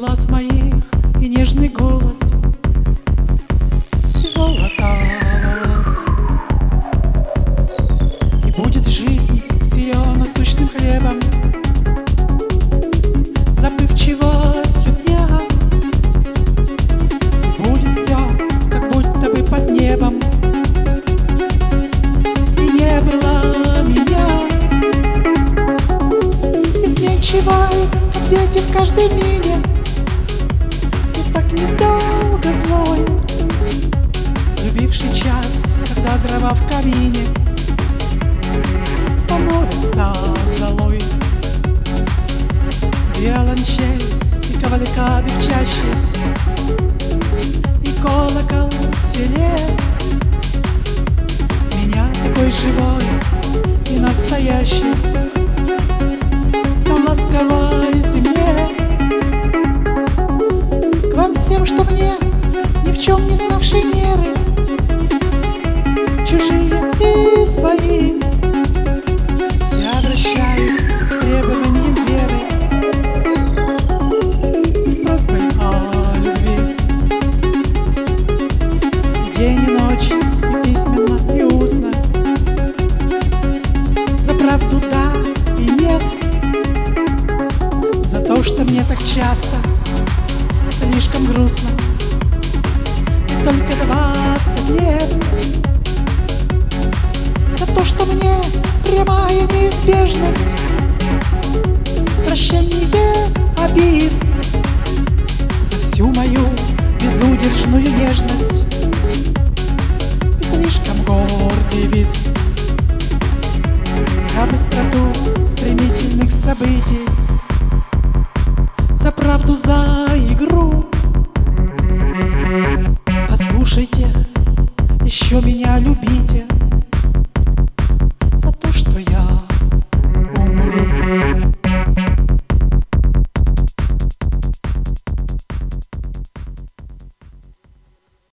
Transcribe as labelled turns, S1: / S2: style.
S1: глаз моих и нежный голос, и золото волос. И будет жизнь с ее насущным хлебом, забывчивостью дня. И будет все, как будто бы под небом, и не было меня. Изменчивой, как дети в каждой мире, и так недолго злой, любивший час, когда дрова в камине становятся золой. Виолончель и кавалькады в чаще, и колокол в селе. Меня такой живой и настоящий на ласковой земле. К вам всем, что мне, ни в чем не знавшей меры, чужие и свои, я обращаюсь с требованием веры и с просьбой о любви. И день и ночь, и письменно, и устно, за правду да и нет, за то, что мне так часто слишком грустно, и только 20 лет, за то, что мне прямая неизбежность, прощение обид, за всю мою безудержную нежность и слишком гордый вид, за быстроту стремительных событий, за правду, за игру. Послушайте, еще меня любите,